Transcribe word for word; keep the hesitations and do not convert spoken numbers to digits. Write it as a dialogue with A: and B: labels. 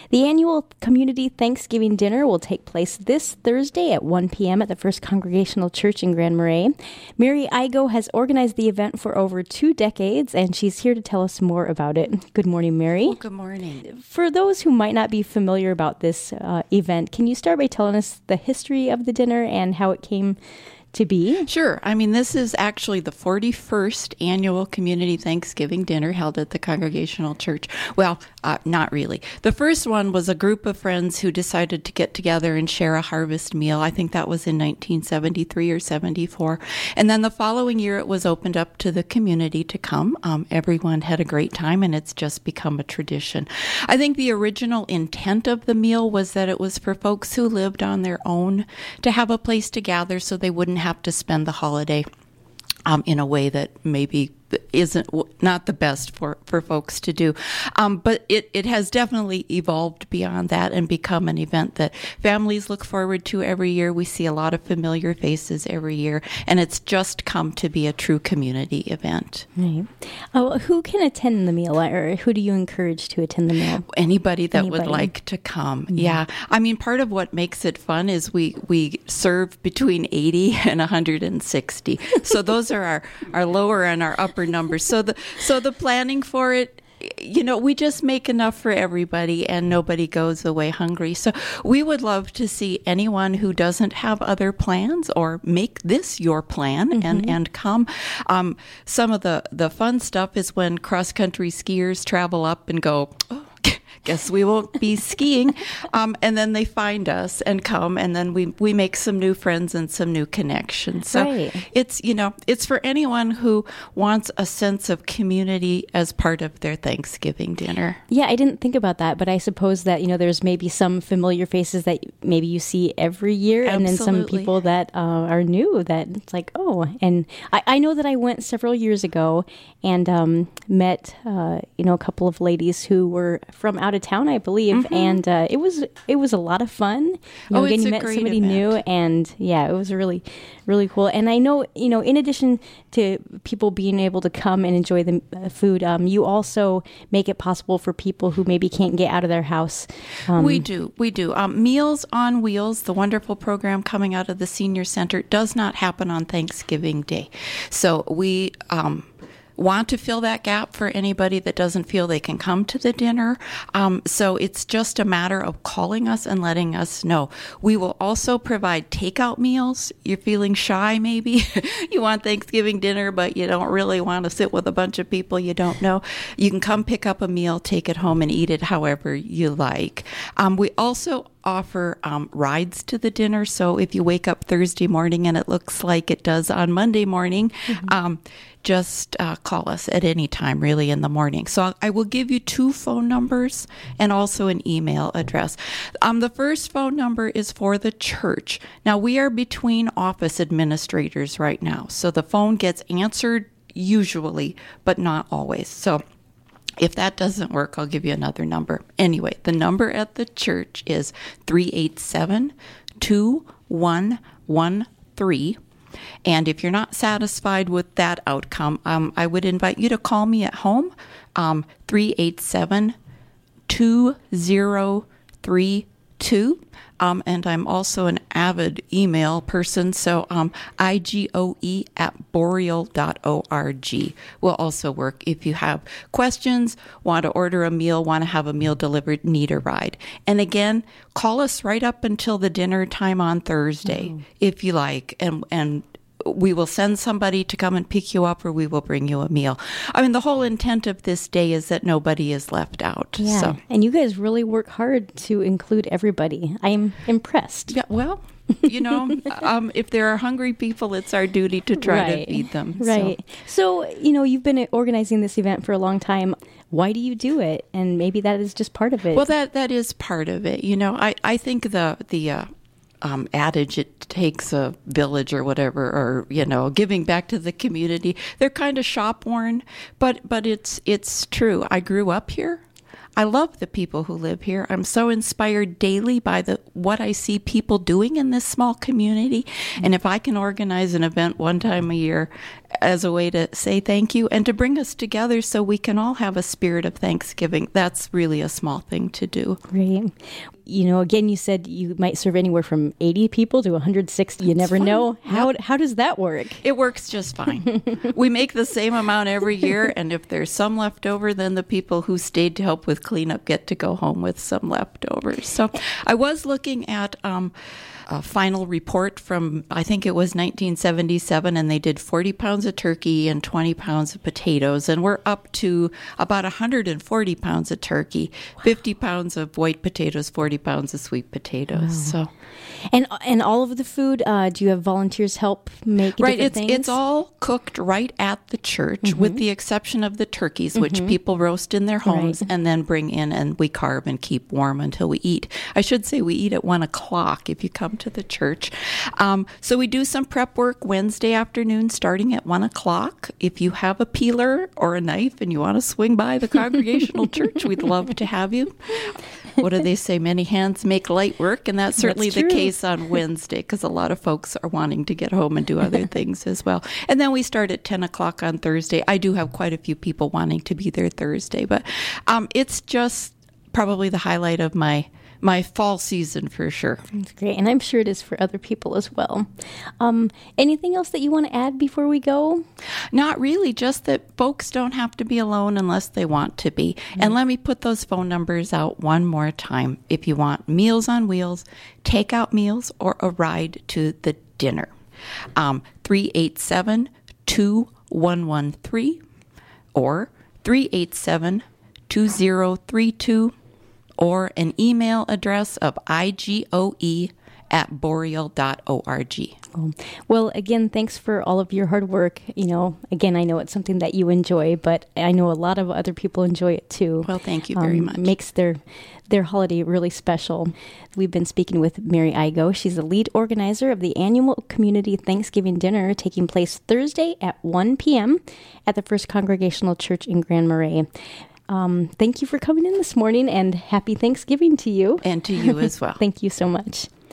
A: The annual Community Thanksgiving Dinner will take place this Thursday at one p.m. at the First Congregational Church in Grand Marais. Mary Igo has organized the event for over two decades, and she's here to tell us more about it. Good morning, Mary.
B: Well, good morning.
A: For those who might not be familiar about this uh, event, can you start by telling us the history of the dinner and how it came to be?
B: Sure. I mean, this is actually the forty-first annual Community Thanksgiving Dinner held at the Congregational Church. Well, uh, not really. The first one was a group of friends who decided to get together and share a harvest meal. I think that was in nineteen seventy-three or seventy-four. And then the following year, it was opened up to the community to come. Um, everyone had a great time, and it's just become a tradition. I think the original intent of the meal was that it was for folks who lived on their own to have a place to gather so they wouldn't have to spend the holiday um, in a way that maybe isn't not the best for, for folks to do. Um, but it, it has definitely evolved beyond that and become an event that families look forward to every year. We see a lot of familiar faces every year, and it's just come to be a true community event.
A: Right. Oh, who can attend the meal, or who do you encourage to attend the meal?
B: Anybody that
A: Anybody.
B: would like to come.
A: Mm-hmm.
B: Yeah. I mean, part of what makes it fun is we, we serve between eighty and one hundred sixty. So those are our, our lower and our upper numbers. So the so the planning for it, you know, we just make enough for everybody and nobody goes away hungry. So we would love to see anyone who doesn't have other plans or make this your plan mm-hmm. and, and come. Um, some of the, the fun stuff is when cross-country skiers travel up and go, oh, guess we won't be skiing. Um, and then they find us and come, and then we, we make some new friends and some new connections. So
A: right.
B: it's, you know, it's for anyone who wants a sense of community as part of their Thanksgiving dinner.
A: Yeah, I didn't think about that, but I suppose that, you know, there's maybe some familiar faces that maybe you see every year,
B: Absolutely.
A: And then some people that uh, are new that it's like, oh, and I, I know that I went several years ago and um, met, uh, you know, a couple of ladies who were from out of town, I believe, mm-hmm. and uh, it was it was a lot of fun. You know,
B: oh,
A: again,
B: it's
A: you
B: a
A: met
B: great
A: somebody
B: event.
A: new, and yeah, it was really, really cool. And I know, you know, in addition to people being able to come and enjoy the uh, food, um, you also make it possible for people who maybe can't get out of their house. Um,
B: we do, we do. Um, Meals on Wheels, the wonderful program coming out of the Senior Center, does not happen on Thanksgiving Day. So we um, want to fill that gap for anybody that doesn't feel they can come to the dinner. Um, so it's just a matter of calling us and letting us know. We will also provide takeout meals. You're feeling shy, maybe. You want Thanksgiving dinner, but you don't really want to sit with a bunch of people you don't know. You can come pick up a meal, take it home, and eat it however you like. Um, we also offer um, rides to the dinner. So if you wake up Thursday morning and it looks like it does on Monday morning, mm-hmm. um, just uh, call us at any time, really, in the morning. So I will give you two phone numbers and also an email address. Um, the first phone number is for the church. Now, we are between office administrators right now, so the phone gets answered usually, but not always. So if that doesn't work, I'll give you another number. Anyway, the number at the church is three eight seven, two one one three. And if you're not satisfied with that outcome, um, I would invite you to call me at home, um, three eight seven, two zero three two. Um, and I'm also an avid email person, so um, I G O E at boreal dot org will also work if you have questions, want to order a meal, want to have a meal delivered, need a ride. And again, call us right up until the dinner time on Thursday, mm-hmm. if you like, and and we will send somebody to come and pick you up, or we will bring you a meal. I mean, the whole intent of this day is that nobody is left out.
A: Yeah,
B: so.
A: And you guys really work hard to include everybody. I am impressed.
B: Yeah, well, you know, um, if there are hungry people, it's our duty to try
A: right.
B: to feed them.
A: Right. So. so, you know, you've been organizing this event for a long time. Why do you do it? And maybe that is just part of it.
B: Well, that that is part of it. You know, I, I think the, the uh, um, adage, it takes a village or whatever, or, you know, giving back to the community, they're kind of shop worn, but, but it's, it's true. I grew up here. I love the people who live here. I'm so inspired daily by the what I see people doing in this small community. And if I can organize an event one time a year as a way to say thank you and to bring us together so we can all have a spirit of Thanksgiving. That's really a small thing to do.
A: Great. You know, again, you said you might serve anywhere from eighty people to one hundred sixty. You
B: It's
A: never
B: fun.
A: know. How
B: Yep.
A: how does that work?
B: It works just fine. We make the same amount every year, and if there's some left over, then the people who stayed to help with cleanup get to go home with some leftovers. So I was looking at um, a final report from, I think it was nineteen seventy-seven, and they did forty pounds of turkey and twenty pounds of potatoes, and we're up to about one hundred forty pounds of turkey, fifty pounds of white potatoes, forty pounds of sweet potatoes. So.
A: And and all of the food, uh, do you have volunteers help make
B: Right,
A: different
B: it's
A: things?
B: it's all cooked right at the church, with the exception of the turkeys, which people roast in their homes
A: Right.
B: and then bring in, and we carve and keep warm until we eat. I should say we eat at one o'clock if you come to the church. Um, so we do some prep work Wednesday afternoon, starting at one o'clock. If you have a peeler or a knife and you want to swing by the Congregational Church, we'd love to have you. What do they say? Many hands make light work, and that's certainly
A: That's
B: the
A: true.
B: case on Wednesday, because a lot of folks are wanting to get home and do other things as well. And then we start at ten o'clock on Thursday. I do have quite a few people wanting to be there Thursday, but um, it's just probably the highlight of my my fall season for sure.
A: That's great. And I'm sure it is for other people as well. Um, anything else that you want to add before we go?
B: Not really, just that folks don't have to be alone unless they want to be. And let me put those phone numbers out one more time. If you want Meals on Wheels, takeout meals, or a ride to the dinner. Um, three eight seven, two one one three or three eight seven, two zero three two, or an email address of igoe at boreal dot org.
A: Well, again, thanks for all of your hard work. You know, again, I know it's something that you enjoy, but I know a lot of other people enjoy it too.
B: Well, thank you very
A: Um,
B: much.
A: Makes their their holiday really special. We've been speaking with Mary Igo. She's the lead organizer of the annual community Thanksgiving dinner taking place Thursday at one p.m. at the First Congregational Church in Grand Marais. Um, thank you for coming in this morning, and happy Thanksgiving to you.
B: And to you as well.
A: Thank you so much.